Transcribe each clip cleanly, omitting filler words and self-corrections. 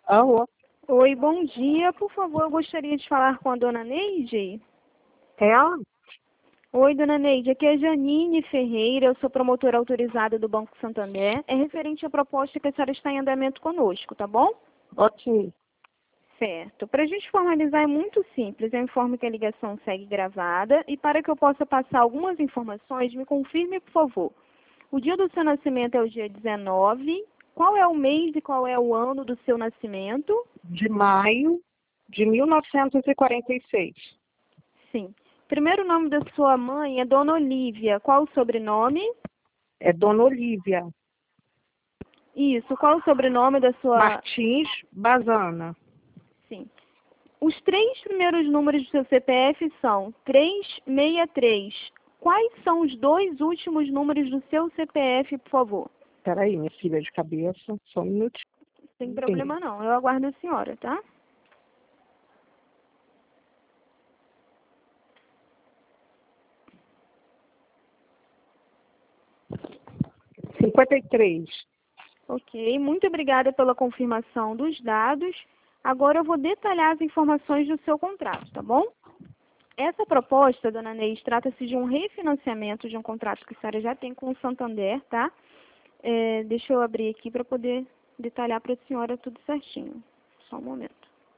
Alô? Oi, bom dia. Por favor, eu gostaria de falar com a dona Neide. É ela? Oi, dona Neide. Aqui é Janine Ferreira. Eu sou promotora autorizada do Banco Santander. É referente à proposta que a senhora está em andamento conosco, tá bom? Ok. Certo. Para a gente formalizar é muito simples. Eu informo que a ligação segue gravada e para que eu possa passar algumas informações, me confirme, por favor. O dia do seu nascimento é o dia 19. Qual é o mês e qual é o ano do seu nascimento? De maio de 1946. Sim. Primeiro nome da sua mãe é Dona Olívia. Qual o sobrenome? É Dona Olívia Isso. Qual o sobrenome da sua... Martins Bazana. Sim. Os três primeiros números do seu CPF são 363. Quais são os dois últimos números do seu CPF, por favor? Peraí, minha filha de cabeça, só um minutinho. Sem problema não. Eu aguardo a senhora, tá? Sim. 53. Ok. Muito obrigada pela confirmação dos dados. Agora eu vou detalhar as informações do seu contrato, tá bom? Essa proposta, dona Neide, trata-se de um refinanciamento de um contrato que a senhora já tem com o Santander, tá? Deixa eu abrir aqui para poder detalhar para a senhora tudo certinho. Só um momento.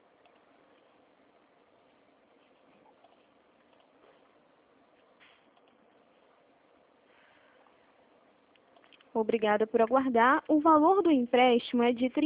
Obrigada por aguardar. O valor do empréstimo é de R$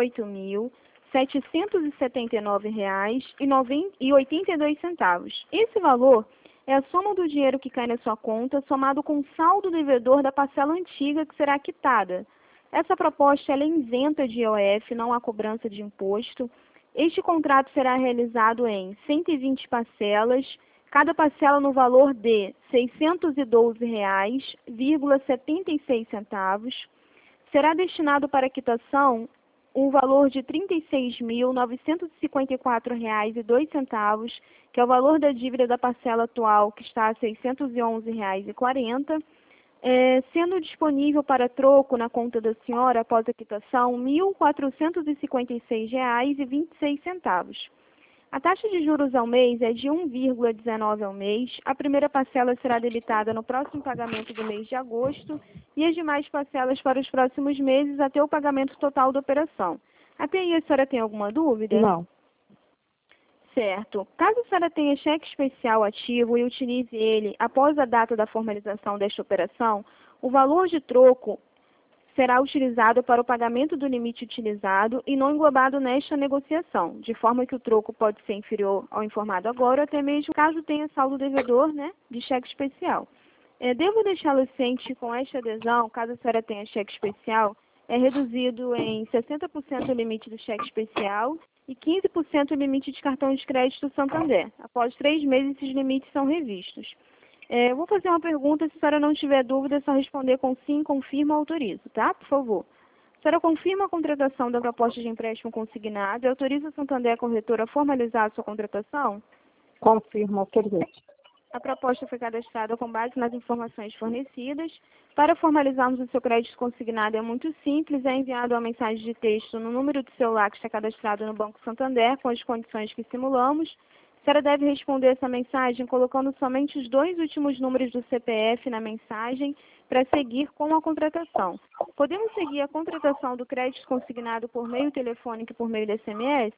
38.779,82. Esse valor é a soma do dinheiro que cai na sua conta, somado com o saldo devedor da parcela antiga que será quitada. Essa proposta ela é isenta de IOF, não há cobrança de imposto. Este contrato será realizado em 120 parcelas, cada parcela no valor de R$ 612,76. Será destinado para quitação um valor de R$ 36.954,02, que é o valor da dívida da parcela atual, que está a R$ 611,40, sendo disponível para troco na conta da senhora após a quitação R$ 1.456,26. A taxa de juros ao mês é de 1,19 ao mês. A primeira parcela será debitada no próximo pagamento do mês de agosto e as demais parcelas para os próximos meses até o pagamento total da operação. Até aí a senhora tem alguma dúvida? Não. Certo. Caso a senhora tenha cheque especial ativo e utilize ele após a data da formalização desta operação, o valor de troco será utilizado para o pagamento do limite utilizado e não englobado nesta negociação, de forma que o troco pode ser inferior ao informado agora, ou até mesmo caso tenha saldo devedor, de cheque especial. Devo deixá-lo ciente com esta adesão, caso a senhora tenha cheque especial, é reduzido em 60% o limite do cheque especial e 15% o limite de cartão de crédito Santander. Após 3 meses, esses limites são revistos. Eu vou fazer uma pergunta, se a senhora não tiver dúvida, é só responder com sim, confirma ou autorizo, tá? Por favor. A senhora confirma a contratação da proposta de empréstimo consignado e autoriza a Santander Corretora a formalizar a sua contratação? Confirmo, autorizo. A proposta foi cadastrada com base nas informações fornecidas. Para formalizarmos o seu crédito consignado é muito simples, é enviado uma mensagem de texto no número de celular que está cadastrado no Banco Santander com as condições que simulamos. A senhora deve responder essa mensagem colocando somente os dois últimos números do CPF na mensagem para seguir com a contratação. Podemos seguir a contratação do crédito consignado por meio telefônico e por meio de SMS?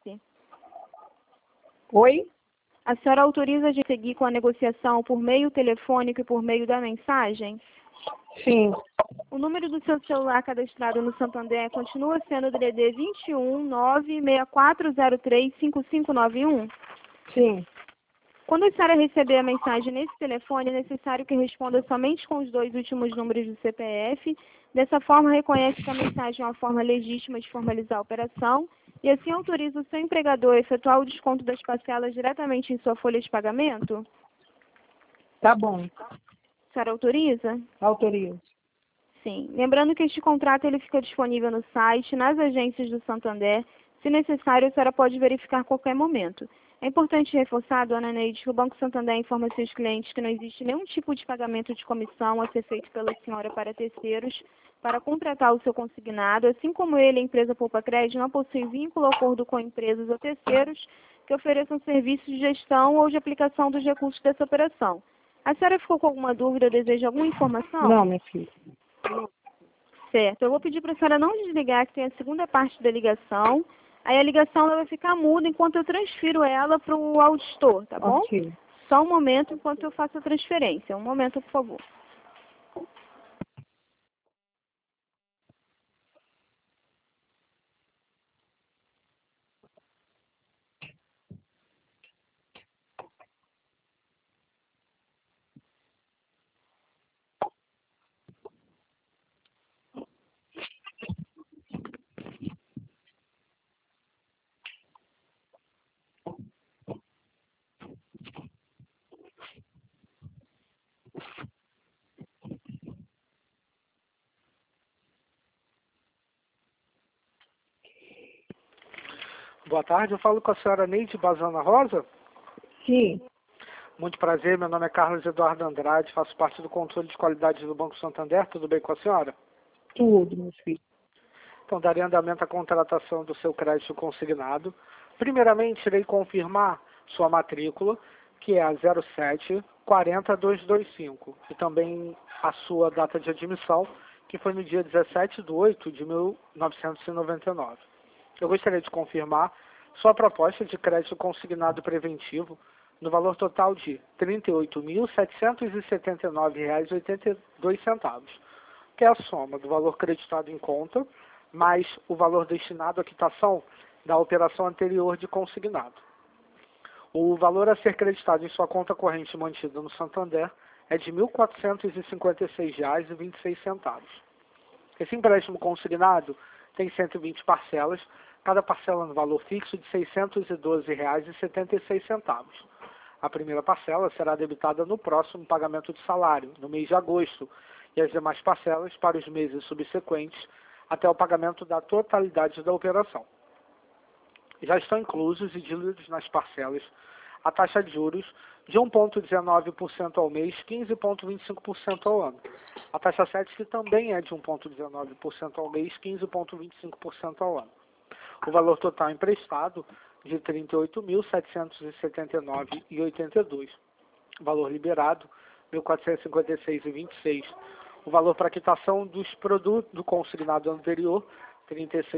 Oi? A senhora autoriza a gente seguir com a negociação por meio telefônico e por meio da mensagem? Sim. O número do seu celular cadastrado no Santander continua sendo o DDD 21 96403 5591? Sim. Quando a senhora receber a mensagem nesse telefone, é necessário que responda somente com os dois últimos números do CPF. Dessa forma, reconhece que a mensagem é uma forma legítima de formalizar a operação e assim autoriza o seu empregador a efetuar o desconto das parcelas diretamente em sua folha de pagamento? Tá bom. A senhora autoriza? Autorizo. Sim. Lembrando que este contrato ele fica disponível no site, nas agências do Santander. Se necessário, a senhora pode verificar a qualquer momento. É importante reforçar, dona Neide, que o Banco Santander informa seus clientes que não existe nenhum tipo de pagamento de comissão a ser feito pela senhora para terceiros. para contratar o seu consignado, assim como ele, a empresa Poupa Crédito, não possui vínculo ou acordo com empresas ou terceiros que ofereçam serviços de gestão ou de aplicação dos recursos dessa operação. A senhora ficou com alguma dúvida ou deseja alguma informação? Não, minha filha. Certo. Eu vou pedir para a senhora não desligar, que tem a segunda parte da ligação. Aí a ligação ela vai ficar muda enquanto eu transfiro ela para o auditor, tá bom? Ok. Só um momento enquanto eu faço a transferência. Um momento, por favor. Boa tarde, eu falo com a senhora Neide Bazana Rosa. Sim. Muito prazer, meu nome é Carlos Eduardo Andrade, faço parte do controle de qualidade do Banco Santander. Tudo bem com a senhora? Tudo, meu filho. Então, darei andamento à contratação do seu crédito consignado. Primeiramente, irei confirmar sua matrícula, que é a 0740225, e também a sua data de admissão, que foi no dia 17/8/1999. Eu gostaria de confirmar sua proposta de crédito consignado preventivo no valor total de R$ 38.779,82, que é a soma do valor creditado em conta mais o valor destinado à quitação da operação anterior de consignado. O valor a ser creditado em sua conta corrente mantida no Santander é de R$ 1.456,26. Esse empréstimo consignado tem 120 parcelas, cada parcela no valor fixo de R$ 612,76. A primeira parcela será debitada no próximo pagamento de salário, no mês de agosto, e as demais parcelas para os meses subsequentes, até o pagamento da totalidade da operação. Já estão inclusos e diluídos nas parcelas a taxa de juros de 1,19% ao mês, 15,25% ao ano. A taxa 7, que também é de 1,19% ao mês, 15,25% ao ano. O valor total emprestado de R$ 38.779,82. O valor liberado, R$ 1.456,26. O valor para quitação dos produtos do consignado anterior, R$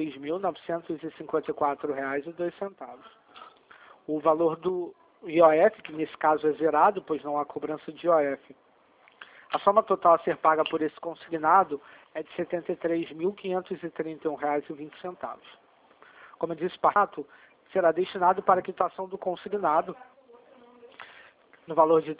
36.954,02. O valor do IOF, que nesse caso é zerado, pois não há cobrança de IOF. A soma total a ser paga por esse consignado é de R$ 73.531,20. Como eu disse, parte será destinado para a quitação do consignado no valor de R$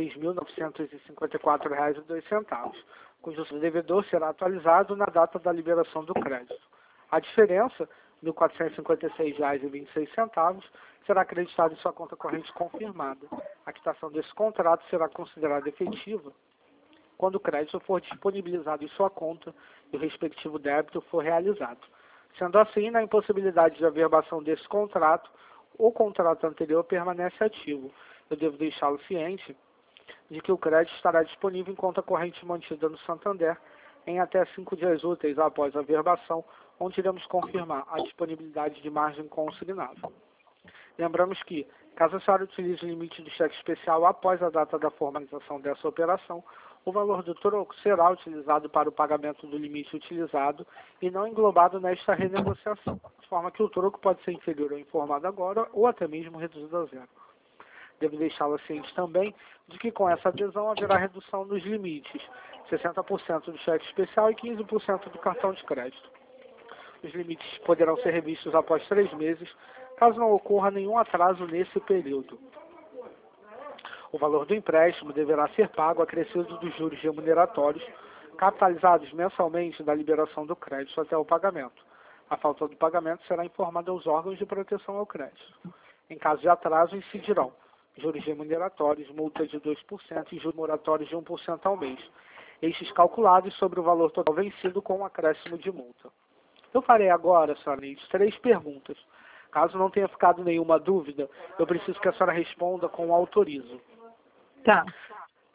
36.954,02, cujo devedor será atualizado na data da liberação do crédito. A diferença, R$ 1.456,26, será acreditada em sua conta corrente confirmada. A quitação desse contrato será considerada efetiva quando o crédito for disponibilizado em sua conta e o respectivo débito for realizado. Sendo assim, na impossibilidade de averbação desse contrato, o contrato anterior permanece ativo. Eu devo deixá-lo ciente de que o crédito estará disponível em conta corrente mantida no Santander em até 5 dias úteis após a averbação, onde iremos confirmar a disponibilidade de margem consignada. Lembramos que, caso a senhora utilize o limite do cheque especial após a data da formalização dessa operação, o valor do troco será utilizado para o pagamento do limite utilizado e não englobado nesta renegociação, de forma que o troco pode ser inferior ao informado agora ou até mesmo reduzido a zero. Devo deixá-la ciente também de que com essa adesão haverá redução nos limites, 60% do cheque especial e 15% do cartão de crédito. Os limites poderão ser revistos após 3 meses, caso não ocorra nenhum atraso nesse período. O valor do empréstimo deverá ser pago acrescido dos juros remuneratórios, capitalizados mensalmente da liberação do crédito até o pagamento. A falta do pagamento será informada aos órgãos de proteção ao crédito. Em caso de atraso, incidirão juros remuneratórios, multa de 2% e juros moratórios de 1% ao mês, estes calculados sobre o valor total vencido com um acréscimo de multa. Eu farei agora, senhora Neide, 3 perguntas. Caso não tenha ficado nenhuma dúvida, eu preciso que a senhora responda com autorizo. Tá.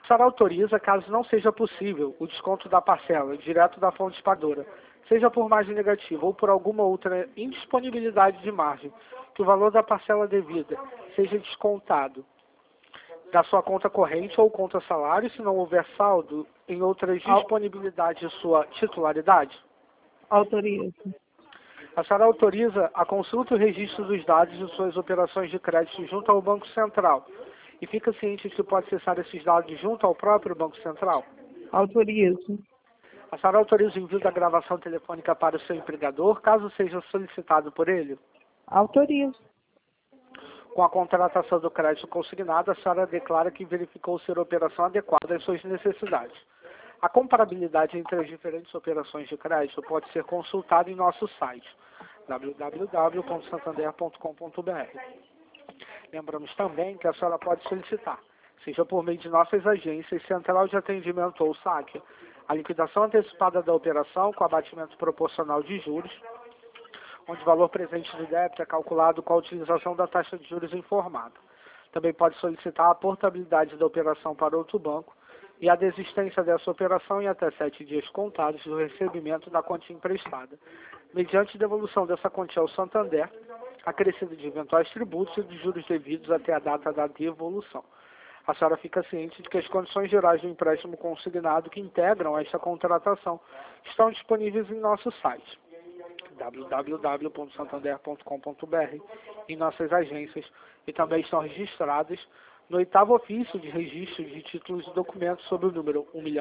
A senhora autoriza, caso não seja possível, o desconto da parcela direto da fonte pagadora, seja por margem negativa ou por alguma outra indisponibilidade de margem, que o valor da parcela devida seja descontado da sua conta corrente ou conta salário, se não houver saldo em outras disponibilidades de sua titularidade? Autorizo. A senhora autoriza a consulta e o registro dos dados de suas operações de crédito junto ao Banco Central e fica ciente de que pode acessar esses dados junto ao próprio Banco Central? Autorizo. A senhora autoriza o envio da gravação telefônica para o seu empregador, caso seja solicitado por ele? Autorizo. Com a contratação do crédito consignado, a senhora declara que verificou ser a operação adequada às suas necessidades. A comparabilidade entre as diferentes operações de crédito pode ser consultada em nosso site, www.santander.com.br. Lembramos também que a senhora pode solicitar, seja por meio de nossas agências, Central de Atendimento ou SAC, a liquidação antecipada da operação com abatimento proporcional de juros, onde o valor presente do débito é calculado com a utilização da taxa de juros informada. Também pode solicitar a portabilidade da operação para outro banco e a desistência dessa operação em até 7 dias contados do recebimento da quantia emprestada, mediante devolução dessa quantia ao Santander, acrescido de eventuais tributos e de juros devidos até a data da devolução. A senhora fica ciente de que as condições gerais do empréstimo consignado que integram esta contratação estão disponíveis em nosso site, www.santander.com.br, em nossas agências, e também estão registradas no 8º ofício de registro de títulos e documentos sob o número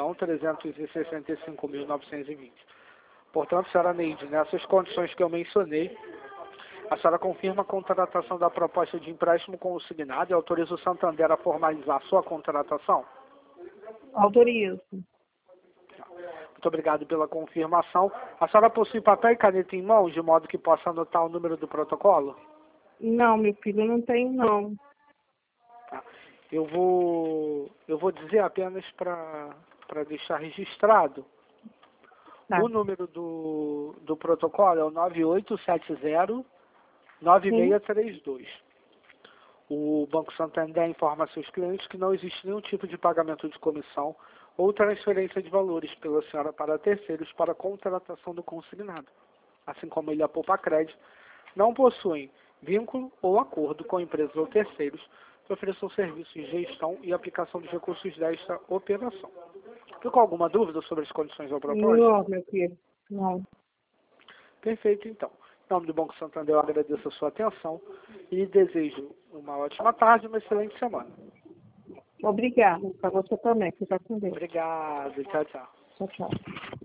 1.365.920. Portanto, senhora Neide, nessas condições que eu mencionei, a senhora confirma a contratação da proposta de empréstimo consignado e autoriza o Santander a formalizar sua contratação? Autorizo. Muito obrigado pela confirmação. A senhora possui papel e caneta em mãos, de modo que possa anotar o número do protocolo? Não, meu filho, não tenho não. Tá. Eu vou dizer apenas para deixar registrado. Tá. O número do protocolo é o 9870-9632. O Banco Santander informa a seus clientes que não existe nenhum tipo de pagamento de comissão ou transferência de valores pela senhora para terceiros para contratação do consignado. Assim como ele, a Poupa Crédito, não possuem vínculo ou acordo com empresas ou terceiros que ofereçam serviços de gestão e aplicação dos recursos desta operação. Ficou alguma dúvida sobre as condições da proposta? Não, meu filho. Não. Perfeito, então. Em nome do Banco Santander, eu agradeço a sua atenção e desejo uma ótima tarde e uma excelente semana. Obrigada. Para você também. Fica com Deus. Obrigado. Tchau, tchau. Tchau, tchau.